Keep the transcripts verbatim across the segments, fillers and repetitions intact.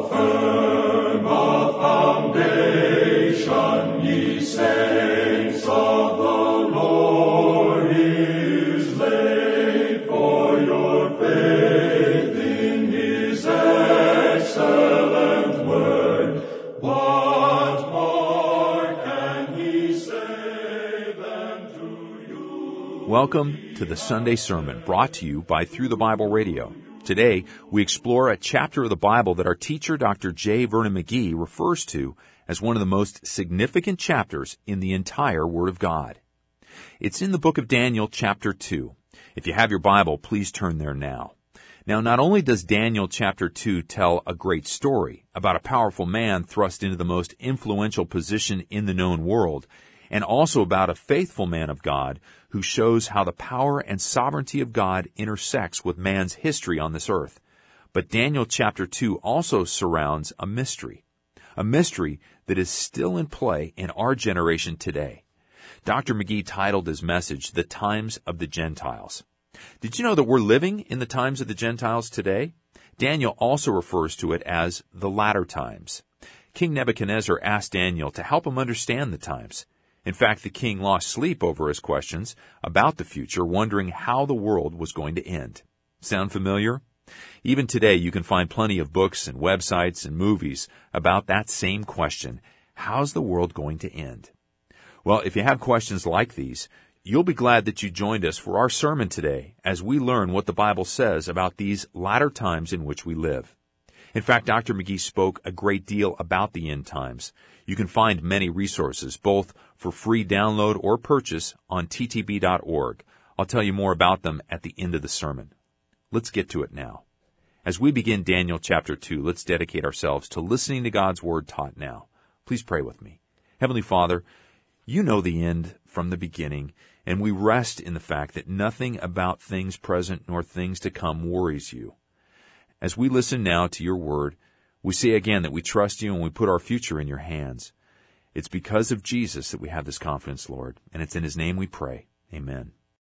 firm a foundation, ye saints of the Lord, is laid, for your faith in his excellent word. What more can he say than to you? Welcome to the Sunday Sermon, brought to you by Through the Bible Radio. Today, we explore a chapter of the Bible that our teacher, Doctor J. Vernon McGee, refers to as one of the most significant chapters in the entire Word of God. It's in the book of Daniel, chapter two. If you have your Bible, please turn there now. Now, not only does Daniel chapter two tell a great story about a powerful man thrust into the most influential position in the known world, and also about a faithful man of God who shows how the power and sovereignty of God intersects with man's history on this earth. But Daniel chapter two also surrounds a mystery, a mystery that is still in play in our generation today. Doctor McGee titled his message, The Times of the Gentiles. Did you know that we're living in the times of the Gentiles today? Daniel also refers to it as the latter times. King Nebuchadnezzar asked Daniel to help him understand the times. In fact, the king lost sleep over his questions about the future, wondering how the world was going to end. Sound familiar? Even today, you can find plenty of books and websites and movies about that same question. How's the world going to end? Well, if you have questions like these, you'll be glad that you joined us for our sermon today as we learn what the Bible says about these latter times in which we live. In fact, Doctor McGee spoke a great deal about the end times. You can find many resources, both for free download or purchase, on T T B dot org. I'll tell you more about them at the end of the sermon. Let's get to it now. As we begin Daniel chapter two, let's dedicate ourselves to listening to God's Word taught now. Please pray with me. Heavenly Father, you know the end from the beginning, and we rest in the fact that nothing about things present nor things to come worries you. As we listen now to your word, we say again that we trust you and we put our future in your hands. It's because of Jesus that we have this confidence, Lord, and it's in his name we pray. Amen.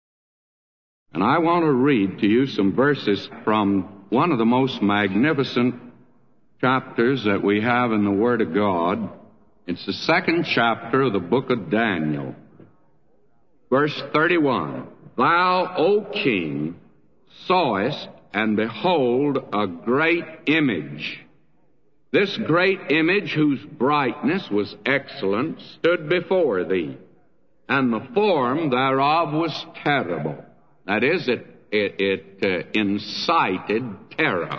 And I want to read to you some verses from one of the most magnificent chapters that we have in the Word of God. It's the second chapter of the book of Daniel. Verse thirty-one, Thou, O king, sawest, and behold, a great image. This great image, whose brightness was excellent, stood before thee, and the form thereof was terrible. That is, it, it, it uh, incited terror.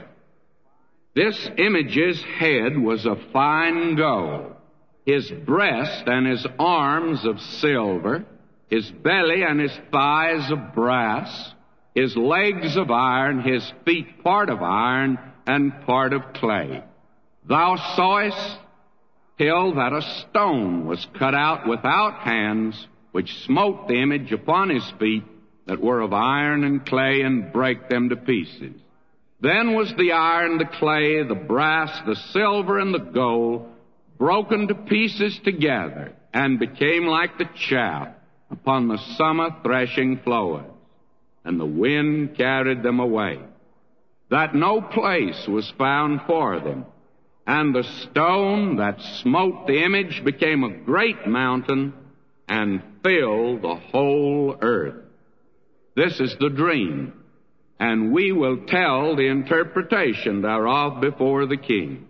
This image's head was of fine gold, his breast and his arms of silver, his belly and his thighs of brass, his legs of iron, his feet part of iron and part of clay. Thou sawest till that a stone was cut out without hands, which smote the image upon his feet, that were of iron and clay, and brake them to pieces. Then was the iron, the clay, the brass, the silver, and the gold broken to pieces together, and became like the chaff upon the summer threshing floors, and the wind carried them away, that no place was found for them. And the stone that smote the image became a great mountain, and filled the whole earth. This is the dream, and we will tell the interpretation thereof before the king.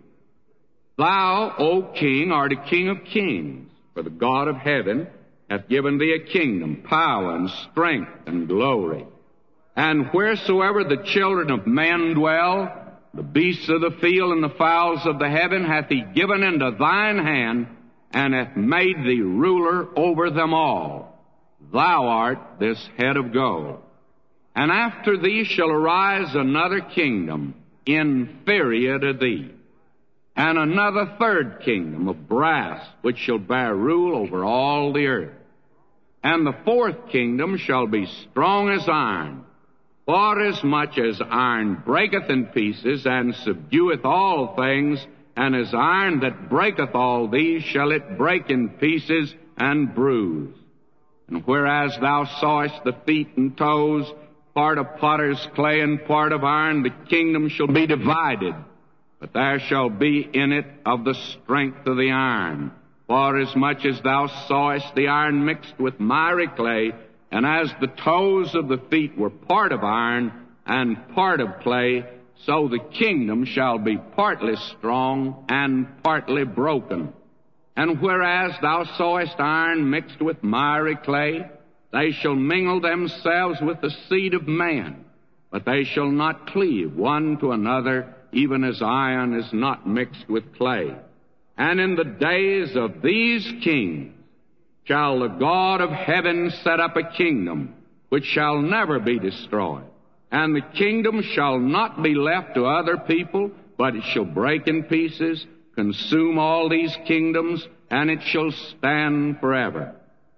Thou, O king, art a king of kings, for the God of heaven hath given thee a kingdom, power, and strength, and glory. And wheresoever the children of men dwell, the beasts of the field and the fowls of the heaven hath he given into thine hand, and hath made thee ruler over them all. Thou art this head of gold. And after thee shall arise another kingdom, inferior to thee, and another third kingdom of brass, which shall bear rule over all the earth. And the fourth kingdom shall be strong as iron, forasmuch as iron breaketh in pieces, and subdueth all things, and as iron that breaketh all these shall it break in pieces and bruise. And whereas thou sawest the feet and toes, part of potter's clay and part of iron, the kingdom shall be divided, but there shall be in it of the strength of the iron. For as much as thou sawest the iron mixed with miry clay, and as the toes of the feet were part of iron and part of clay, so the kingdom shall be partly strong and partly broken. And whereas thou sawest iron mixed with miry clay, they shall mingle themselves with the seed of man, but they shall not cleave one to another, even as iron is not mixed with clay. And in the days of these kings shall the God of heaven set up a kingdom which shall never be destroyed. And the kingdom shall not be left to other people, but it shall break in pieces, consume all these kingdoms, and it shall stand forever.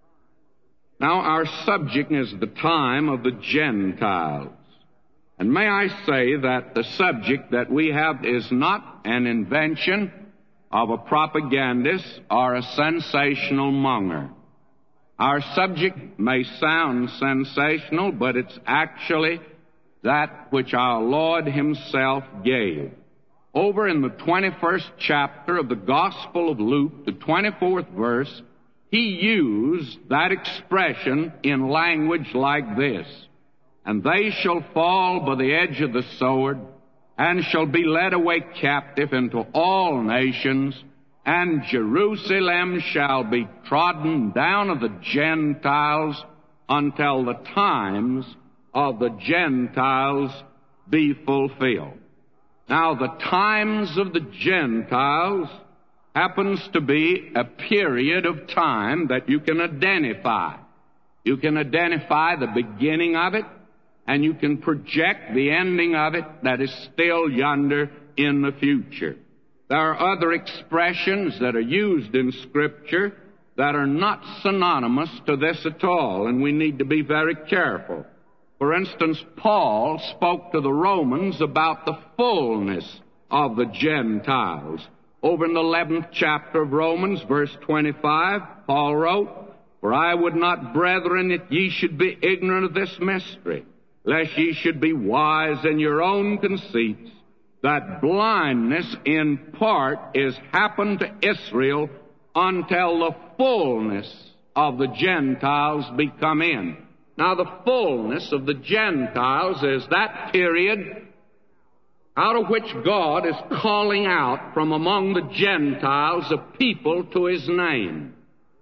Now, our subject is the time of the Gentiles. And may I say that the subject that we have is not an invention of a propagandist or a sensational monger. Our subject may sound sensational, but it's actually that which our Lord Himself gave. Over in the twenty-first chapter of the Gospel of Luke, the twenty-fourth verse, He used that expression in language like this: "And they shall fall by the edge of the sword, and shall be led away captive into all nations, and Jerusalem shall be trodden down of the Gentiles until the times of the Gentiles be fulfilled." Now, the times of the Gentiles happens to be a period of time that you can identify. You can identify the beginning of it, and you can project the ending of it that is still yonder in the future. There are other expressions that are used in Scripture that are not synonymous to this at all, and we need to be very careful. For instance, Paul spoke to the Romans about the fullness of the Gentiles. Over in the eleventh chapter of Romans, verse twenty-five, Paul wrote, "For I would not, brethren, that ye should be ignorant of this mystery, lest ye should be wise in your own conceits, that blindness in part is happened to Israel until the fullness of the Gentiles be come in." Now, the fullness of the Gentiles is that period out of which God is calling out from among the Gentiles a people to His name.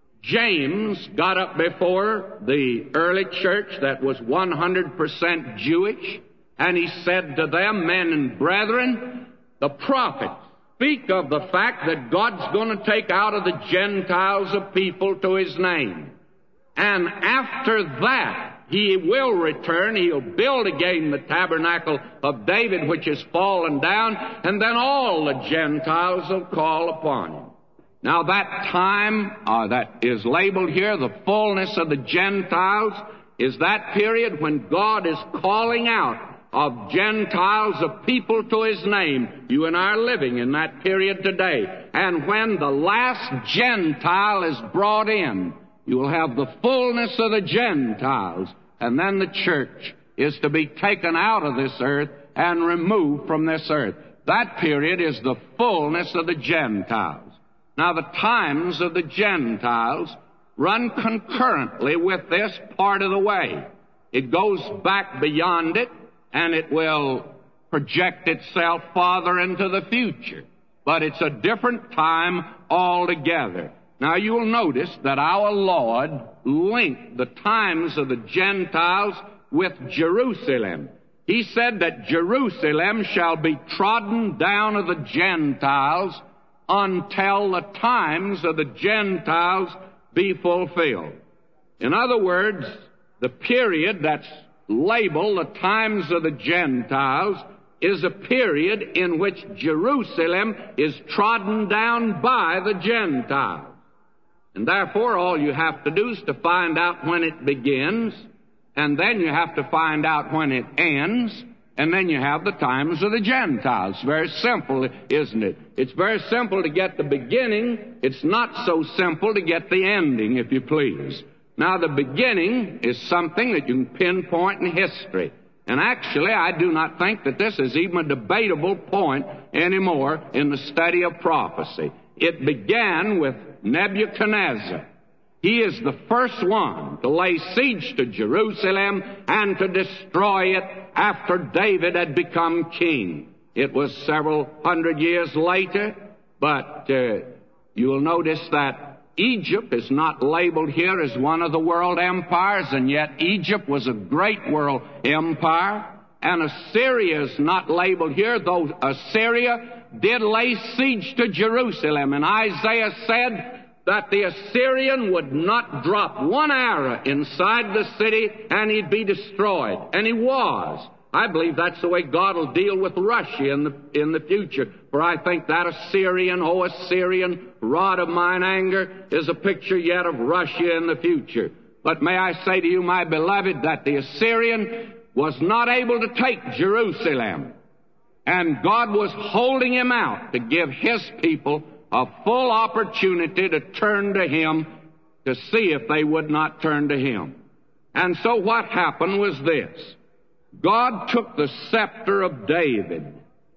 James got up before the early church that was one hundred percent Jewish, and he said to them, "Men and brethren, the prophets speak of the fact that God's going to take out of the Gentiles a people to His name. And after that, He will return. He'll build again the tabernacle of David, which is fallen down, and then all the Gentiles will call upon Him." Now, that time uh, that is labeled here, the fullness of the Gentiles, is that period when God is calling out of Gentiles, of people to His name. You and I are living in that period today. And when the last Gentile is brought in, you will have the fullness of the Gentiles, and then the church is to be taken out of this earth and removed from this earth. That period is the fullness of the Gentiles. Now, the times of the Gentiles run concurrently with this part of the way. It goes back beyond it, and it will project itself farther into the future. But it's a different time altogether. Now, you will notice that our Lord linked the times of the Gentiles with Jerusalem. He said that Jerusalem shall be trodden down of the Gentiles until the times of the Gentiles be fulfilled. In other words, the period that's labeled the times of the Gentiles is a period in which Jerusalem is trodden down by the Gentiles. And therefore, all you have to do is to find out when it begins, and then you have to find out when it ends, and then you have the times of the Gentiles. Very simple, isn't it? It's very simple to get the beginning. It's not so simple to get the ending, if you please. Now, the beginning is something that you can pinpoint in history. And actually, I do not think that this is even a debatable point anymore in the study of prophecy. It began with Nebuchadnezzar. He is the first one to lay siege to Jerusalem and to destroy it after David had become king. It was several hundred years later, but uh, you will notice that Egypt is not labeled here as one of the world empires, and yet Egypt was a great world empire. And Assyria is not labeled here, though Assyria did lay siege to Jerusalem. And Isaiah said that the Assyrian would not drop one arrow inside the city and he'd be destroyed. And he was. I believe that's the way God will deal with Russia in the, in the future. For I think that Assyrian, oh Assyrian, rod of mine anger, is a picture yet of Russia in the future. But may I say to you, my beloved, that the Assyrian was not able to take Jerusalem. And God was holding him out to give his people a full opportunity to turn to him, to see if they would not turn to him. And so what happened was this. God took the scepter of David.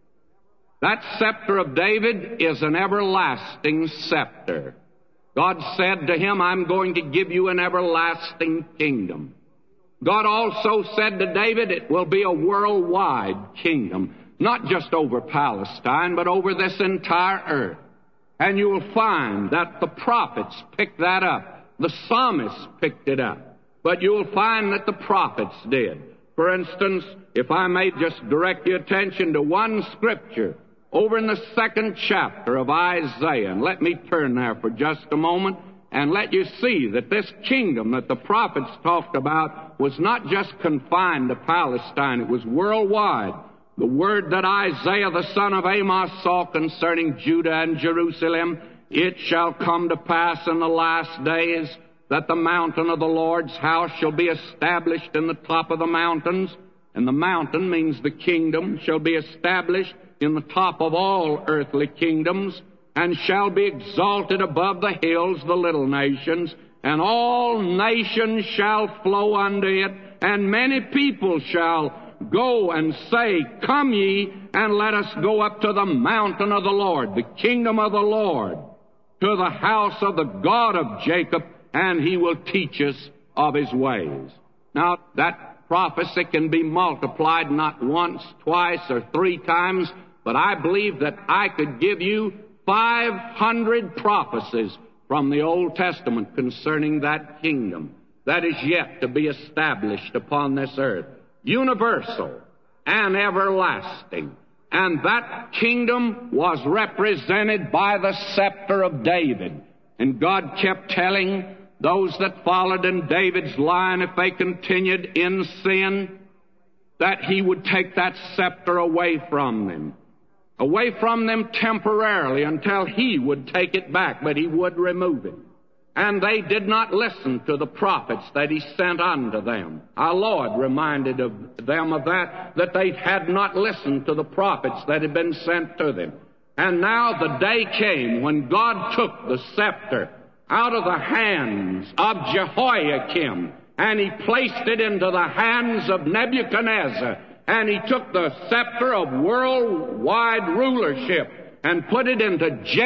That scepter of David is an everlasting scepter. God said to him, I'm going to give you an everlasting kingdom. God also said to David, it will be a worldwide kingdom, not just over Palestine, but over this entire earth. And you will find that the prophets picked that up. The psalmists picked it up. But you will find that the prophets did. For instance, if I may just direct your attention to one scripture over in the second chapter of Isaiah, and let me turn there for just a moment and let you see that this kingdom that the prophets talked about was not just confined to Palestine, it was worldwide. The word that Isaiah the son of Amos saw concerning Judah and Jerusalem, it shall come to pass in the last days that the mountain of the Lord's house shall be established in the top of the mountains. And the mountain means the kingdom shall be established in the top of all earthly kingdoms, and shall be exalted above the hills, the little nations, and all nations shall flow unto it, and many people shall go and say, come ye, and let us go up to the mountain of the Lord, the kingdom of the Lord, to the house of the God of Jacob, and he will teach us of his ways. Now, that prophecy can be multiplied not once, twice, or three times, but I believe that I could give you five hundred prophecies from the Old Testament concerning that kingdom that is yet to be established upon this earth. Universal and everlasting. And that kingdom was represented by the scepter of David. And God kept telling those that followed in David's line, if they continued in sin, that he would take that scepter away from them. Away from them temporarily until he would take it back, but he would remove it. And they did not listen to the prophets that he sent unto them. Our Lord reminded of them of that, that they had not listened to the prophets that had been sent to them. And now the day came when God took the scepter out of the hands of Jehoiakim, and he placed it into the hands of Nebuchadnezzar, and he took the scepter of worldwide rulership and put it into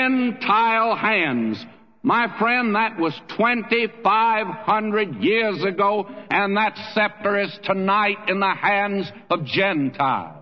Gentile hands. My friend, that was twenty-five hundred years ago, and that scepter is tonight in the hands of Gentiles.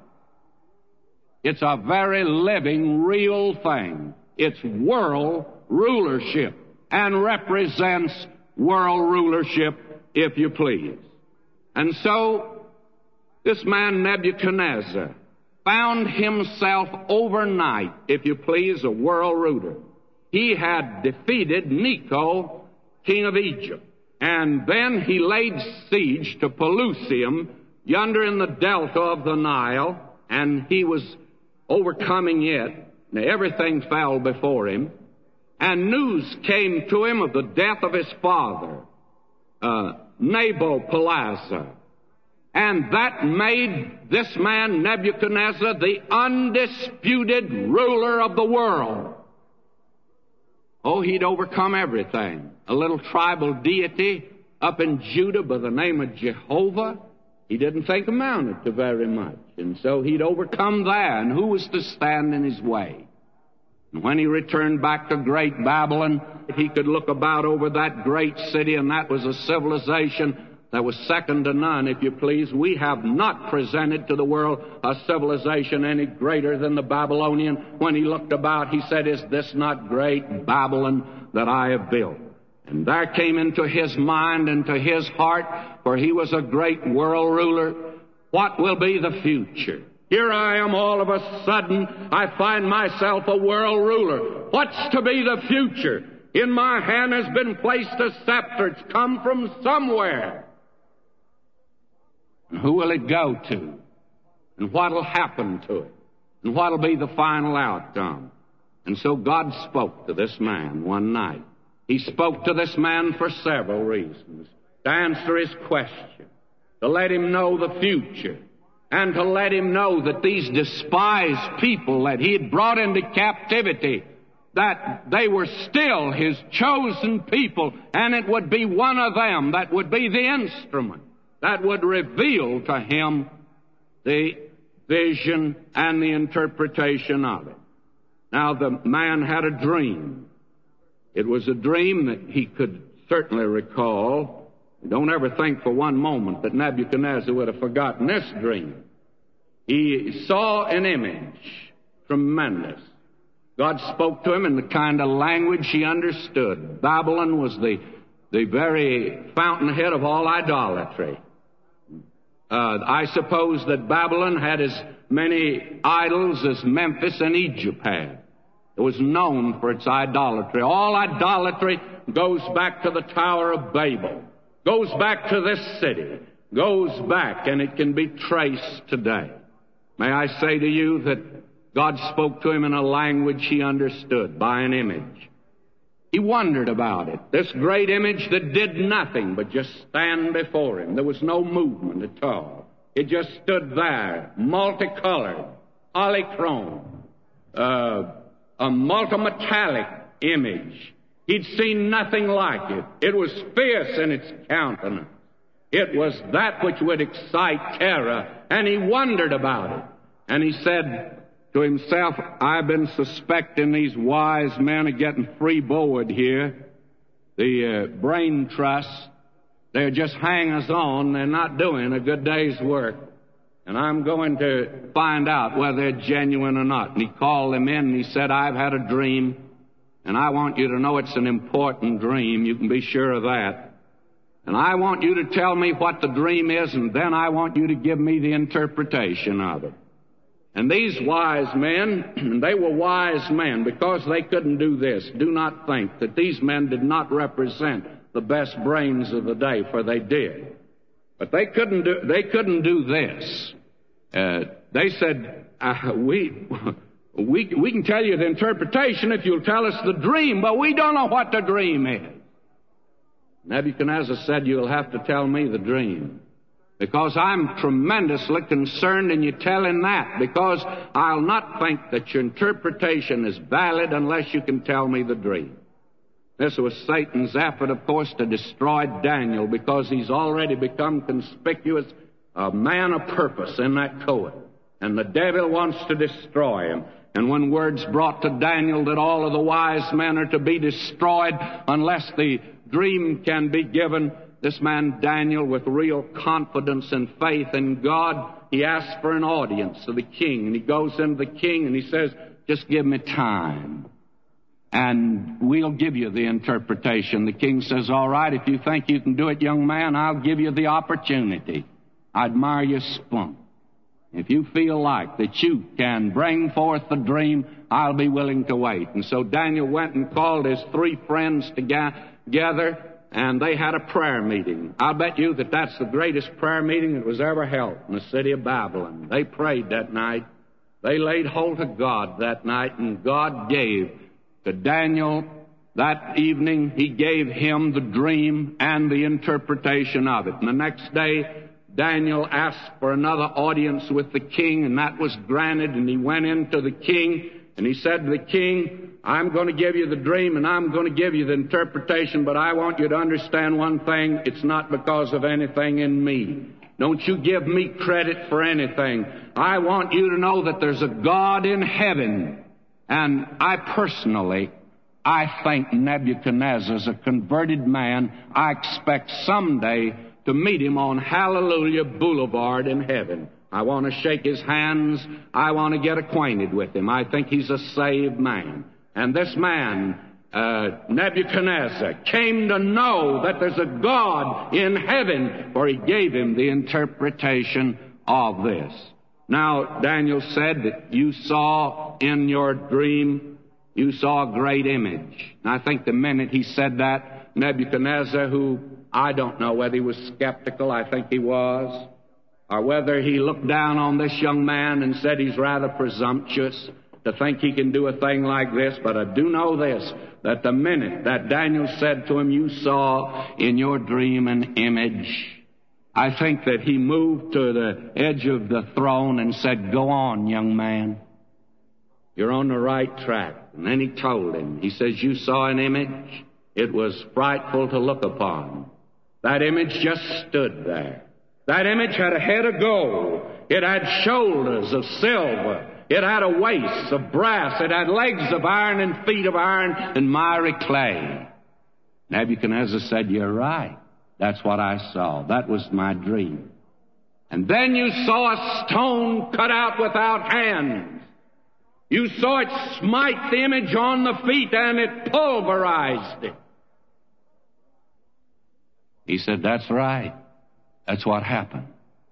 It's a very living, real thing. It's world rulership, and represents world rulership, if you please. And so, this man Nebuchadnezzar found himself overnight, if you please, a world ruler. He had defeated Necho, king of Egypt, and then he laid siege to Pelusium, yonder in the delta of the Nile, and he was overcoming it. Now, everything fell before him. And news came to him of the death of his father, uh, Nabopolassar. And that made this man, Nebuchadnezzar, the undisputed ruler of the world. Oh, he'd overcome everything. A little tribal deity up in Judah by the name of Jehovah. He didn't think amounted to very much. And so he'd overcome there, and who was to stand in his way? And when he returned back to great Babylon, he could look about over that great city, and that was a civilization that was second to none, if you please. We have not presented to the world a civilization any greater than the Babylonian. When he looked about, he said, "Is this not great Babylon that I have built?" And there came into his mind and to his heart, for he was a great world ruler, what will be the future? Here I am, all of a sudden, I find myself a world ruler. What's to be the future? In my hand has been placed a scepter. It's come from somewhere. And who will it go to? And what will happen to it? And what will be the final outcome? And so God spoke to this man one night. He spoke to this man for several reasons. To answer his question, to let him know the future, and to let him know that these despised people that he had brought into captivity, that they were still his chosen people, and it would be one of them that would be the instrument that would reveal to him the vision and the interpretation of it. Now, the man had a dream. It was a dream that he could certainly recall. Don't ever think for one moment that Nebuchadnezzar would have forgotten this dream. He saw an image, tremendous. God spoke to him in the kind of language he understood. Babylon was the, the very fountainhead of all idolatry. Uh, I suppose that Babylon had as many idols as Memphis and Egypt had. It was known for its idolatry. All idolatry goes back to the Tower of Babel, goes back to this city, goes back, and it can be traced today. May I say to you that God spoke to him in a language he understood, by an image. He wondered about it. This great image that did nothing but just stand before him. There was no movement at all. It just stood there, multicolored, polychrome, uh, a multimetallic image. He'd seen nothing like it. It was fierce in its countenance. It was that which would excite terror, and he wondered about it. And he said to himself, I've been suspecting these wise men of getting freeboard here. The uh, brain trust, they're just hangers-on. They're not doing a good day's work. And I'm going to find out whether they're genuine or not. And he called them in and he said, I've had a dream, and I want you to know it's an important dream. You can be sure of that. And I want you to tell me what the dream is, and then I want you to give me the interpretation of it. And these wise men, they were wise men because they couldn't do this. Do not think that these men did not represent the best brains of the day, for they did. But they couldn't do, they couldn't do this. Uh, they said, uh, we, we, we can tell you the interpretation if you'll tell us the dream, but we don't know what the dream is. Nebuchadnezzar said, you'll have to tell me the dream, because I'm tremendously concerned in you telling that, because I'll not think that your interpretation is valid unless you can tell me the dream. This was Satan's effort, of course, to destroy Daniel, because he's already become conspicuous, a man of purpose in that court. And the devil wants to destroy him. And when word's brought to Daniel that all of the wise men are to be destroyed unless the dream can be given, this man Daniel, with real confidence and faith in God, he asks for an audience of the king. And he goes into the king and he says, just give me time, and we'll give you the interpretation. The king says, all right, if you think you can do it, young man, I'll give you the opportunity. I admire your spunk. If you feel like that you can bring forth the dream, I'll be willing to wait. And so Daniel went and called his three friends together, and they had a prayer meeting. I'll bet you that that's the greatest prayer meeting that was ever held in the city of Babylon. They prayed that night. They laid hold of God that night, and God gave to Daniel that evening, he gave him the dream and the interpretation of it. And the next day, Daniel asked for another audience with the king, and that was granted, and he went into the king, and he said to the king, I'm going to give you the dream, and I'm going to give you the interpretation, but I want you to understand one thing. It's not because of anything in me. Don't you give me credit for anything. I want you to know that there's a God in heaven. And I personally, I think Nebuchadnezzar's a converted man. I expect someday to meet him on Hallelujah Boulevard in heaven. I want to shake his hands. I want to get acquainted with him. I think he's a saved man. And this man, uh, Nebuchadnezzar, came to know that there's a God in heaven, for he gave him the interpretation of this. Now, Daniel said that you saw in your dream, you saw a great image. And I think the minute he said that, Nebuchadnezzar, who I don't know whether he was skeptical, I think he was, or whether he looked down on this young man and said he's rather presumptuous to think he can do a thing like this. But I do know this, that the minute that Daniel said to him, you saw in your dream an image, I think that he moved to the edge of the throne and said, go on, young man. You're on the right track. And then he told him, he says, you saw an image. It was frightful to look upon. That image just stood there. That image had a head of gold. It had shoulders of silver. It had a waist of brass. It had legs of iron and feet of iron and miry clay. Nebuchadnezzar said, you're right. That's what I saw. That was my dream. And then you saw a stone cut out without hands. You saw it smite the image on the feet, and it pulverized it. He said, that's right. That's what happened.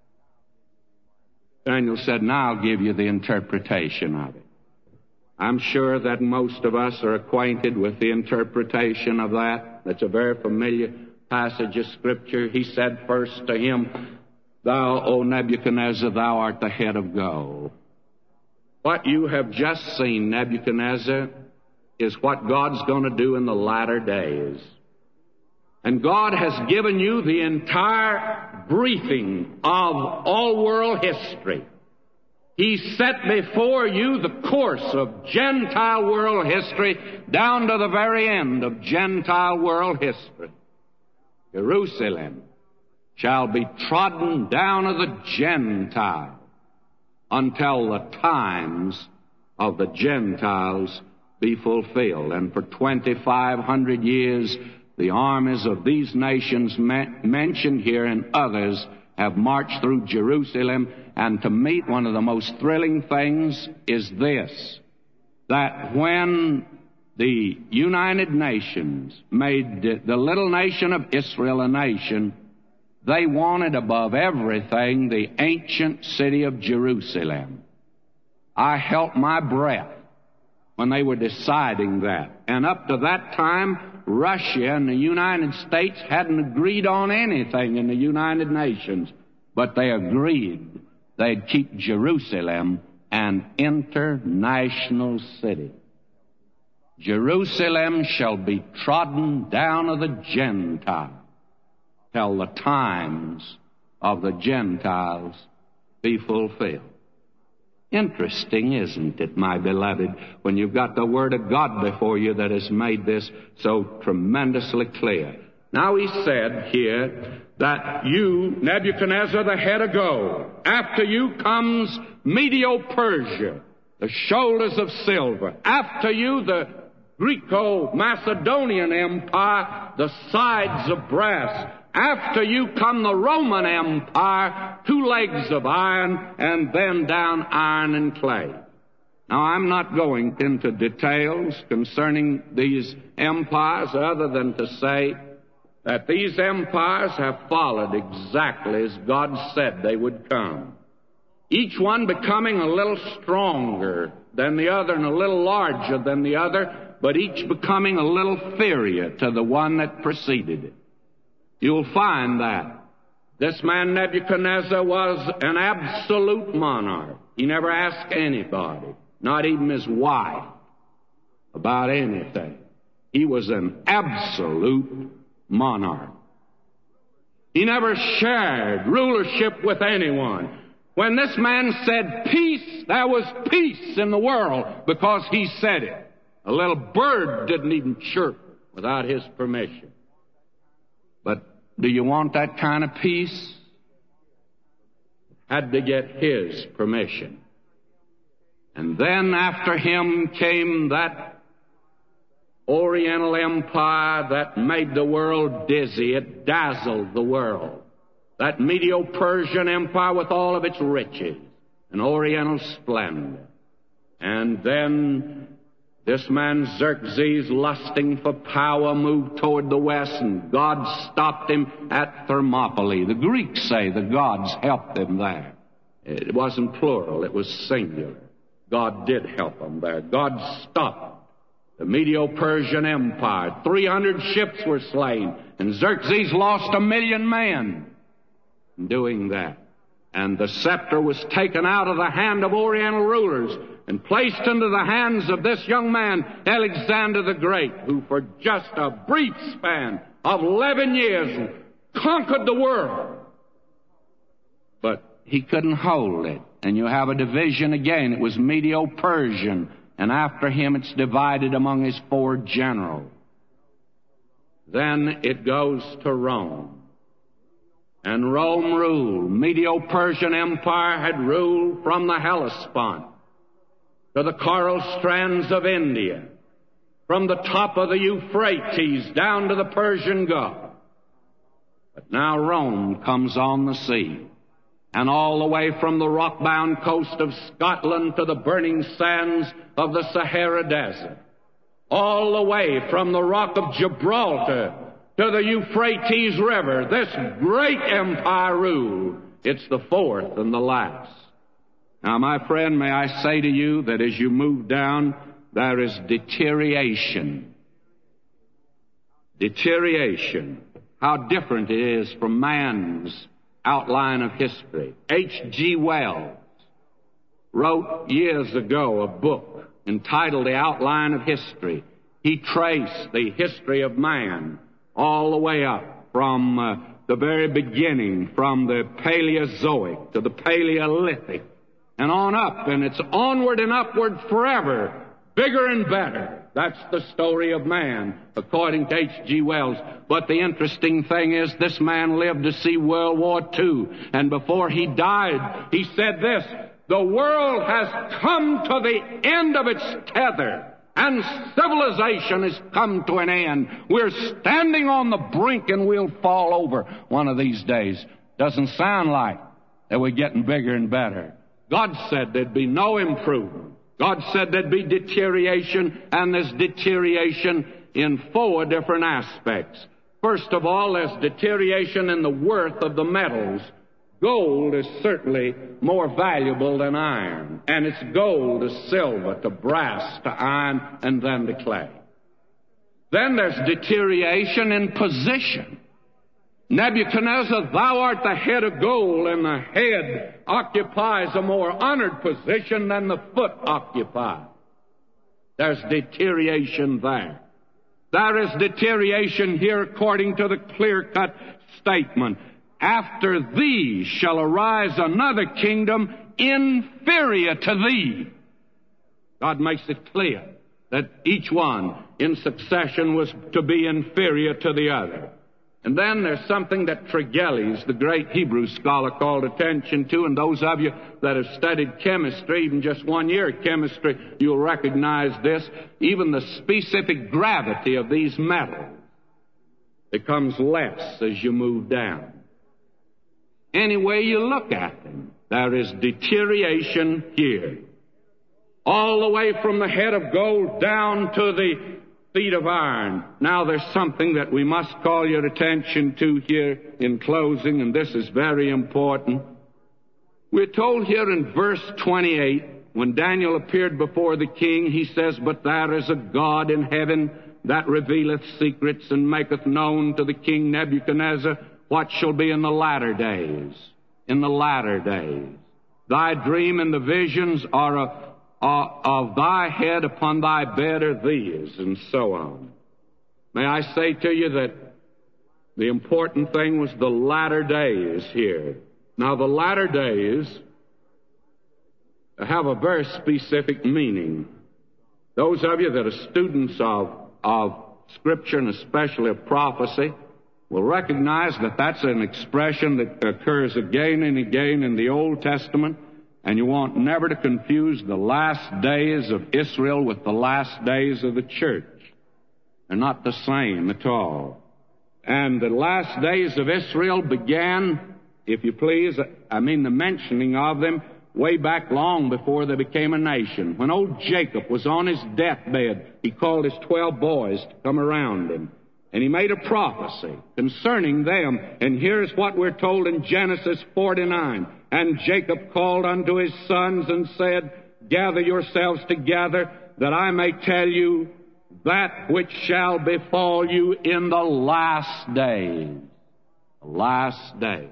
Daniel said, now I'll give you the interpretation of it. I'm sure that most of us are acquainted with the interpretation of that. It's a very familiar passage of Scripture. He said first to him, thou, O Nebuchadnezzar, thou art the head of gold. What you have just seen, Nebuchadnezzar, is what God's going to do in the latter days. And God has given you the entire briefing of all world history. He set before you the course of Gentile world history down to the very end of Gentile world history. Jerusalem shall be trodden down of the Gentiles until the times of the Gentiles be fulfilled. And for twenty-five hundred years, the armies of these nations mentioned here and others have marched through Jerusalem. And to meet, one of the most thrilling things is this, that when the United Nations made the little nation of Israel a nation, they wanted above everything the ancient city of Jerusalem. I held my breath when they were deciding that. And up to that time, Russia and the United States hadn't agreed on anything in the United Nations, but they agreed they'd keep Jerusalem an international city. Jerusalem shall be trodden down of the Gentiles till the times of the Gentiles be fulfilled. Interesting, isn't it, my beloved, when you've got the Word of God before you that has made this so tremendously clear. Now he said here that you, Nebuchadnezzar, the head of gold, after you comes Medo-Persia, the shoulders of silver. After you, the Greco-Macedonian Empire, the sides of brass. After you come the Roman Empire, two legs of iron, and then down iron and clay. Now, I'm not going into details concerning these empires other than to say that these empires have followed exactly as God said they would come. Each one becoming a little stronger than the other and a little larger than the other, but each becoming a little inferior to the one that preceded it. You'll find that this man Nebuchadnezzar was an absolute monarch. He never asked anybody, not even his wife, about anything. He was an absolute monarch. He never shared rulership with anyone. When this man said peace, there was peace in the world because he said it. A little bird didn't even chirp without his permission. But do you want that kind of peace? had to get his permission. And then after him came that Oriental Empire that made the world dizzy. It dazzled the world. That Medo-Persian Empire with all of its riches and Oriental splendor. And then this man Xerxes, lusting for power, moved toward the west, and God stopped him at Thermopylae. The Greeks say the gods helped him there. It wasn't plural, it was singular. God did help him there. God stopped the Medo-Persian Empire. three hundred ships were slain, and Xerxes lost a million men in doing that. And the scepter was taken out of the hand of Oriental rulers and placed into the hands of this young man, Alexander the Great, who for just a brief span of eleven years conquered the world. But he couldn't hold it. And you have a division again. It was Medo-Persian. And after him it's divided among his four generals. Then it goes to Rome. And Rome ruled. Medo-Persian Empire had ruled from the Hellespont to the coral strands of India, from the top of the Euphrates down to the Persian Gulf. But now Rome comes on the sea, and all the way from the rock-bound coast of Scotland to the burning sands of the Sahara Desert, all the way from the Rock of Gibraltar to the Euphrates River, this great empire ruled. It's the fourth and the last. Now, my friend, may I say to you that as you move down, there is deterioration. Deterioration. How different it is from man's outline of history. H G Wells wrote years ago a book entitled The Outline of History. He traced the history of man all the way up from uh, the very beginning, from the Paleozoic to the Paleolithic, and on up, and it's onward and upward forever, bigger and better. That's the story of man, according to H G Wells. But the interesting thing is, this man lived to see World War Two, and before he died, he said this: the world has come to the end of its tether, and civilization has come to an end. We're standing on the brink, and we'll fall over one of these days. Doesn't sound like that we're getting bigger and better. God said there'd be no improvement. God said there'd be deterioration, and there's deterioration in four different aspects. First of all, there's deterioration in the worth of the metals. Gold is certainly more valuable than iron, and it's gold to silver, to brass, to iron, and then to clay. Then there's deterioration in position. Nebuchadnezzar, thou art the head of gold, and the head occupies a more honored position than the foot occupies. There's deterioration there. There is deterioration here according to the clear-cut statement. After thee shall arise another kingdom inferior to thee. God makes it clear that each one in succession was to be inferior to the other. And then there's something that Tregelles, the great Hebrew scholar, called attention to, and those of you that have studied chemistry, even just one year of chemistry, you'll recognize this. Even the specific gravity of these metals becomes less as you move down. Any way you look at them, there is deterioration here. All the way from the head of gold down to the feet of iron. Now there's something that we must call your attention to here in closing, and this is very important. We're told here in verse twenty-eight, when Daniel appeared before the king, he says, but there is a God in heaven that revealeth secrets and maketh known to the king Nebuchadnezzar what shall be in the latter days. In the latter days. Thy dream and the visions are a Uh, of thy head upon thy bed are these, and so on. May I say to you that the important thing was the latter days here. Now, the latter days have a very specific meaning. Those of you that are students of, of Scripture, and especially of prophecy, will recognize that that's an expression that occurs again and again in the Old Testament, and you want never to confuse the last days of Israel with the last days of the church. They're not the same at all. And the last days of Israel began, if you please, I mean the mentioning of them, way back long before they became a nation. When old Jacob was on his deathbed, he called his twelve boys to come around him. And he made a prophecy concerning them. And here's what we're told in Genesis forty-nine. And Jacob called unto his sons and said, gather yourselves together, that I may tell you that which shall befall you in the last days. The last day.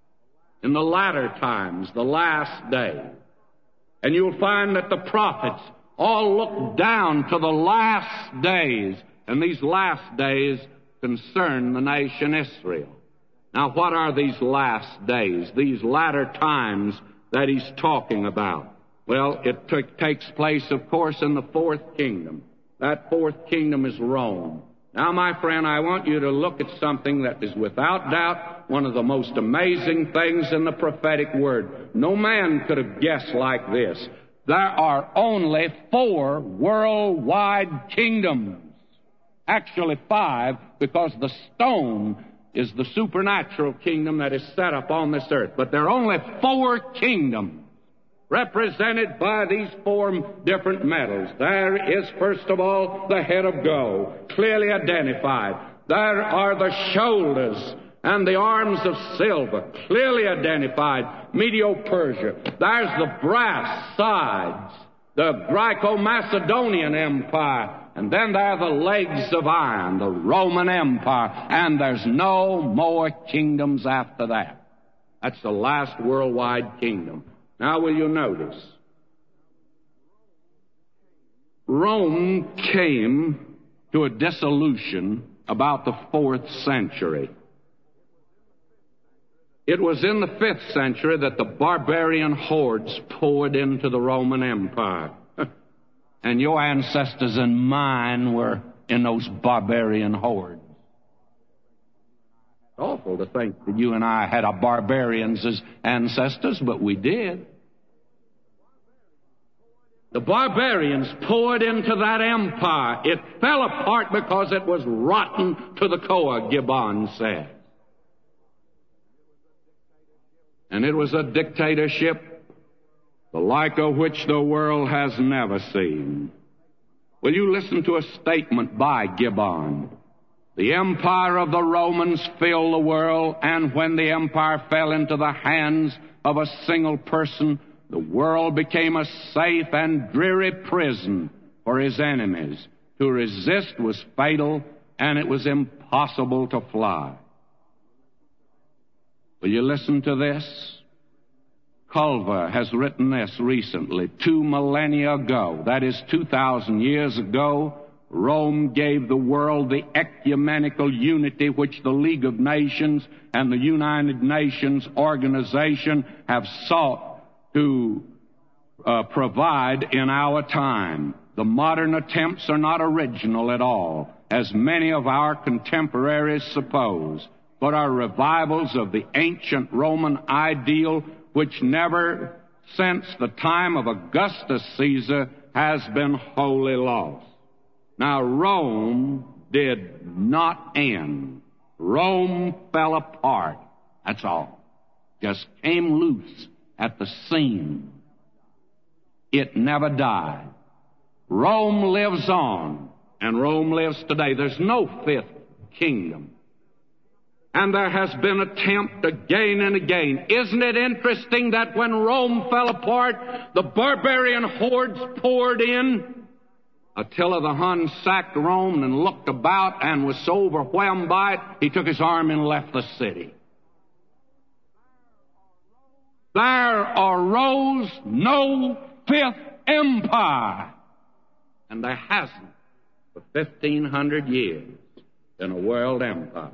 In the latter times, the last day. And you'll find that the prophets all look down to the last days. And these last days concern the nation Israel. Now, what are these last days, these latter times that he's talking about? Well, it t- takes place, of course, in the fourth kingdom. That fourth kingdom is Rome. Now, my friend, I want you to look at something that is without doubt one of the most amazing things in the prophetic word. No man could have guessed like this. There are only four worldwide kingdoms. Actually five, because the stone is the supernatural kingdom that is set up on this earth. But there are only four kingdoms represented by these four different metals. There is, first of all, the head of gold, clearly identified. There are the shoulders and the arms of silver, clearly identified, Medo-Persia. There's the brass sides, the Greco-Macedonian Empire. And then there are the legs of iron, the Roman Empire. And there's no more kingdoms after that. That's the last worldwide kingdom. Now, will you notice? Rome came to a dissolution about the fourth century. It was in the fifth century that the barbarian hordes poured into the Roman Empire. And your ancestors and mine were in those barbarian hordes. It's awful to think that you and I had our barbarians as ancestors, but we did. The barbarians poured into that empire. It fell apart because it was rotten to the core, Gibbon said. And it was a dictatorship the like of which the world has never seen. Will you listen to a statement by Gibbon? The empire of the Romans filled the world, and when the empire fell into the hands of a single person, the world became a safe and dreary prison for his enemies. To resist was fatal, and it was impossible to fly. Will you listen to this? Culver has written this recently. Two millennia ago, that is two thousand years ago, Rome gave the world the ecumenical unity which the League of Nations and the United Nations organization have sought to uh, provide in our time. The modern attempts are not original at all, as many of our contemporaries suppose, but are revivals of the ancient Roman ideal which never since the time of Augustus Caesar has been wholly lost. Now, Rome did not end. Rome fell apart. That's all. Just came loose at the seam. It never died. Rome lives on, and Rome lives today. There's no fifth kingdom. And there has been attempt again and again. Isn't it interesting that when Rome fell apart, the barbarian hordes poured in? Attila the Hun sacked Rome and looked about and was so overwhelmed by it, he took his army and left the city. There arose no fifth empire. And there hasn't for fifteen hundred years been a world empire.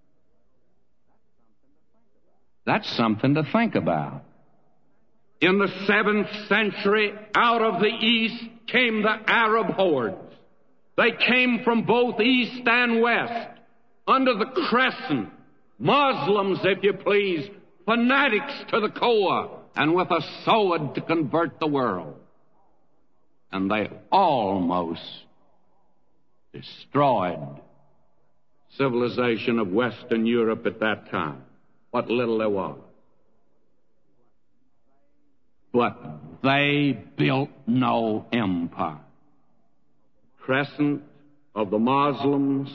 That's something to think about. In the seventh century, out of the east came the Arab hordes. They came from both east and west under the crescent Muslims, if you please, fanatics to the core, and with a sword to convert the world. And they almost destroyed civilization of Western Europe at that time. What little there was. But they built no empire. Crescent of the Muslims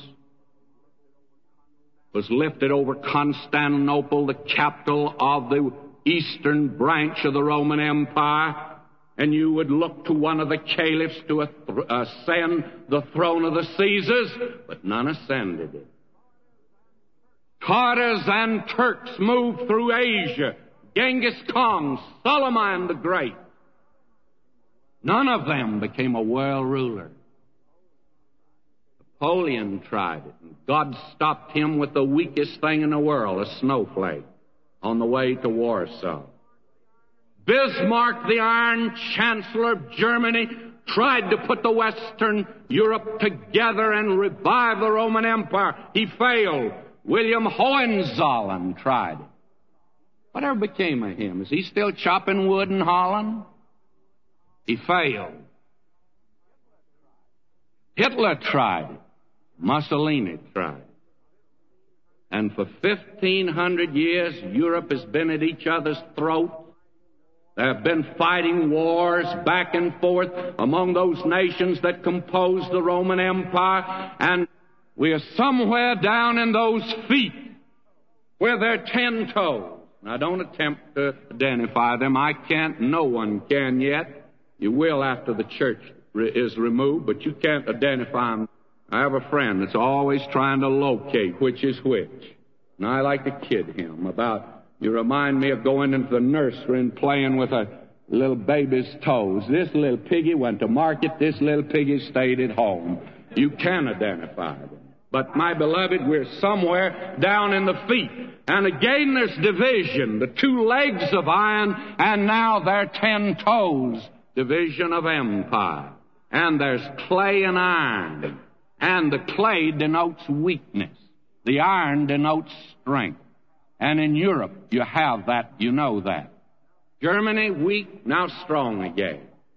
was lifted over Constantinople, the capital of the eastern branch of the Roman Empire, and you would look to one of the caliphs to ascend the throne of the Caesars, but none ascended it. Tartars and Turks moved through Asia. Genghis Khan, Suleiman the Great. None of them became a world ruler. Napoleon tried it, and God stopped him with the weakest thing in the world, a snowflake, on the way to Warsaw. Bismarck, the Iron Chancellor of Germany, tried to put the Western Europe together and revive the Roman Empire. He failed. William Hohenzollern tried it. Whatever became of him? Is he still chopping wood in Holland? He failed. Hitler tried it. Mussolini tried it. And for fifteen hundred years, Europe has been at each other's throat. There have been fighting wars back and forth among those nations that compose the Roman Empire, and we are somewhere down in those feet where they're ten toes. Now, don't attempt to identify them. I can't. No one can yet. You will after the church is removed, but you can't identify them. I have a friend that's always trying to locate which is which. And I like to kid him about, you remind me of going into the nursery and playing with a little baby's toes. This little piggy went to market. This little piggy stayed at home. You can identify them. But, my beloved, we're somewhere down in the feet. And again there's division. The two legs of iron, and now they're ten toes. Division of empire. And there's clay and iron. And the clay denotes weakness. The iron denotes strength. And in Europe, you have that, you know that. Germany, weak, now strong again.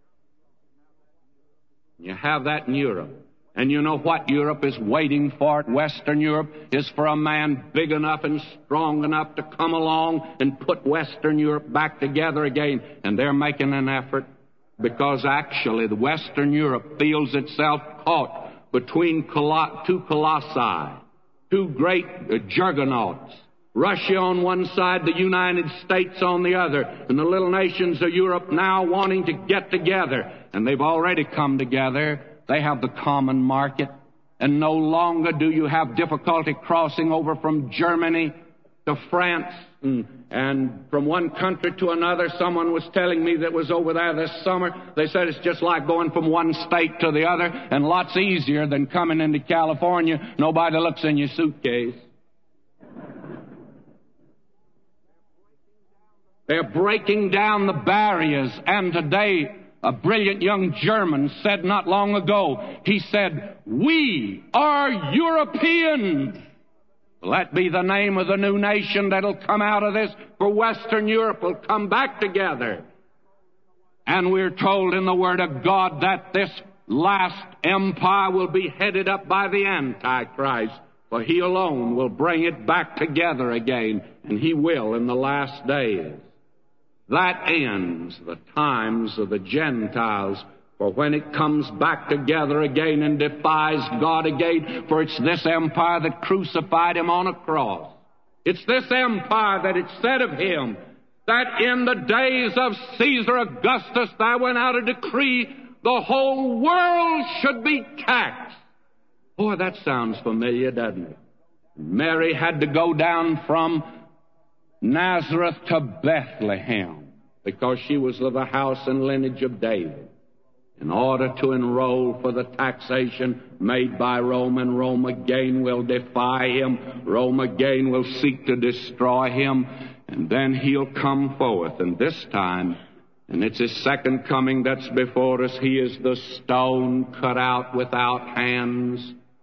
You have that in Europe. And you know what Europe is waiting for? Western Europe is for a man big enough and strong enough to come along and put Western Europe back together again. And they're making an effort because actually the Western Europe feels itself caught between two colossi, two great juggernauts. Russia on one side, the United States on the other, and the little nations of Europe now wanting to get together. And they've already come together. They have the common market, and no longer do you have difficulty crossing over from Germany to France and, and from one country to another. Someone was telling me that was over there this summer. They said it's just like going from one state to the other, and lots easier than coming into California. Nobody looks in your suitcase. They're breaking down the barriers, and today a brilliant young German said not long ago, he said, "We are Europeans." Will that be the name of the new nation that'll come out of this? For Western Europe will come back together. And we're told in the Word of God that this last empire will be headed up by the Antichrist, for he alone will bring it back together again, and he will in the last days. That ends the times of the Gentiles, for when it comes back together again and defies God again, for it's this empire that crucified him on a cross. It's this empire that it said of him that in the days of Caesar Augustus there went out a decree the whole world should be taxed. Boy, that sounds familiar, doesn't it? Mary had to go down from Nazareth to Bethlehem because she was of the house and lineage of David, in order to enroll for the taxation made by Rome, and Rome again will defy him. Rome again will seek to destroy him, and then he'll come forth. And this time, and it's his second coming that's before us, he is the stone cut out without hands.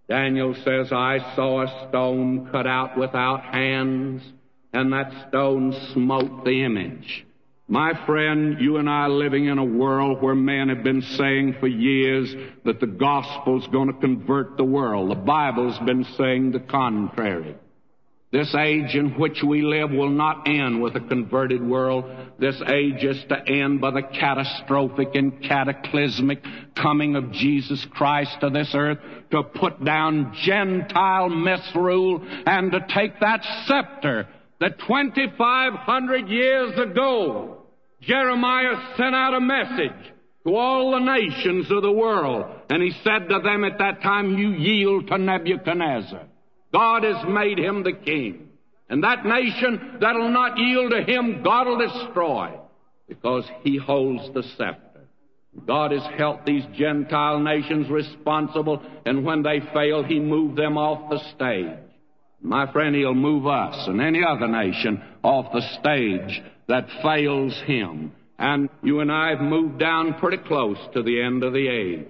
Daniel says, I saw a stone cut out without hands, and that stone smote the image. My friend, you and I are living in a world where men have been saying for years that the gospel's going to convert the world. The Bible's been saying the contrary. This age in which we live will not end with a converted world. This age is to end by the catastrophic and cataclysmic coming of Jesus Christ to this earth to put down Gentile misrule and to take that scepter that twenty-five hundred years ago Jeremiah sent out a message to all the nations of the world. And he said to them at that time, you yield to Nebuchadnezzar. God has made him the king. And that nation that'll not yield to him, God will destroy, because he holds the scepter. God has held these Gentile nations responsible, and when they fail, he moved them off the stage. My friend, he'll move us and any other nation off the stage that fails him. And you and I have moved down pretty close to the end of the age,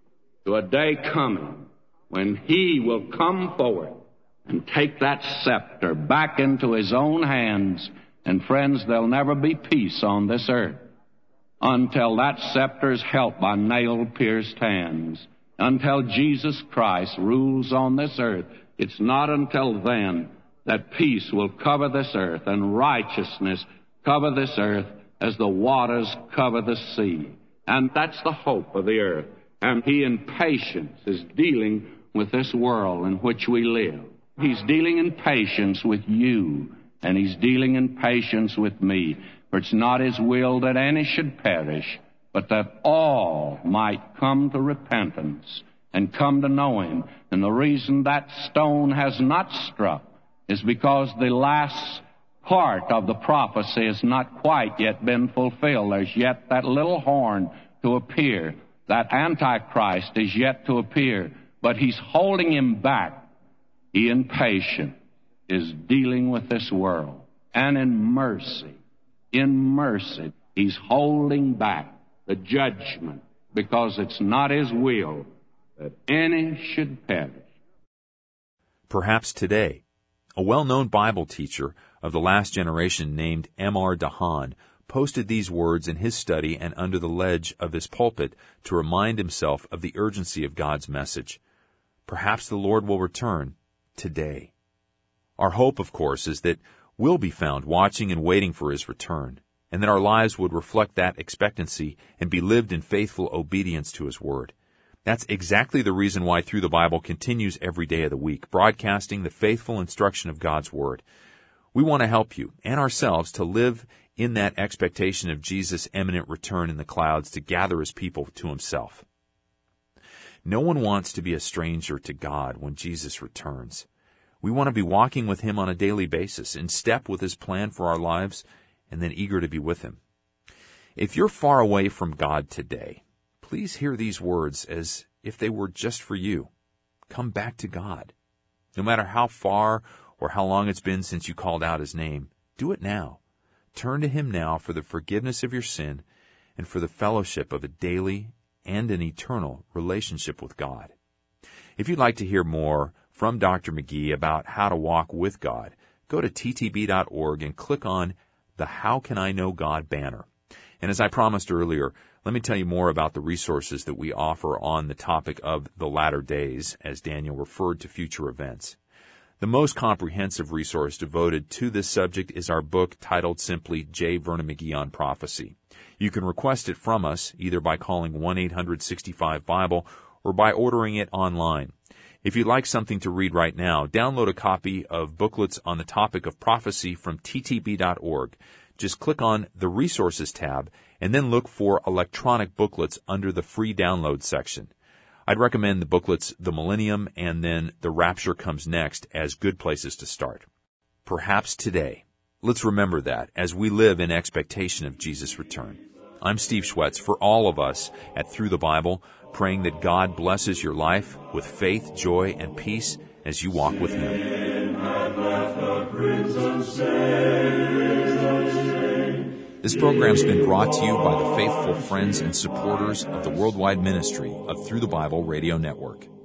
to a day coming when he will come forward and take that scepter back into his own hands. And friends, there'll never be peace on this earth until that scepter is held by nail-pierced hands, until Jesus Christ rules on this earth. It's not until then that peace will cover this earth and righteousness cover this earth as the waters cover the sea. And that's the hope of the earth. And he in patience is dealing with this world in which we live. He's dealing in patience with you, and he's dealing in patience with me. For it's not his will that any should perish, but that all might come to repentance and come to know him. And the reason that stone has not struck is because the last part of the prophecy has not quite yet been fulfilled. There's yet that little horn to appear. That Antichrist is yet to appear, but he's holding him back. He, in patience, is dealing with this world. And in mercy, in mercy, he's holding back the judgment, because it's not his will that any should perish. Perhaps today, a well-known Bible teacher of the last generation named M R DeHaan posted these words in his study and under the ledge of his pulpit to remind himself of the urgency of God's message. Perhaps the Lord will return today. Our hope, of course, is that we'll be found watching and waiting for his return, and that our lives would reflect that expectancy and be lived in faithful obedience to his word. That's exactly the reason why Through the Bible continues every day of the week, broadcasting the faithful instruction of God's word. We want to help you and ourselves to live in that expectation of Jesus' imminent return in the clouds to gather his people to himself. No one wants to be a stranger to God when Jesus returns. We want to be walking with him on a daily basis, in step with his plan for our lives, and then eager to be with him. If you're far away from God today, please hear these words as if they were just for you. Come back to God. No matter how far or how long it's been since you called out his name, do it now. Turn to him now for the forgiveness of your sin and for the fellowship of a daily and an eternal relationship with God. If you'd like to hear more from Doctor McGee about how to walk with God, go to T T B dot org and click on the How Can I Know God banner. And as I promised earlier, let me tell you more about the resources that we offer on the topic of the latter days, as Daniel referred to future events. The most comprehensive resource devoted to this subject is our book titled simply J. Vernon McGee on Prophecy. You can request it from us either by calling one eight hundred sixty-five Bible or by ordering it online. If you'd like something to read right now, download a copy of booklets on the topic of prophecy from T T B dot org. Just click on the Resources tab and then look for electronic booklets under the free download section. I'd recommend the booklets The Millennium and then The Rapture Comes Next as good places to start. Perhaps today. Let's remember that as we live in expectation of Jesus' return. I'm Steve Schwetz for all of us at Through the Bible, praying that God blesses your life with faith, joy, and peace as you walk with him. This program's been brought to you by the faithful friends and supporters of the worldwide ministry of Through the Bible Radio Network.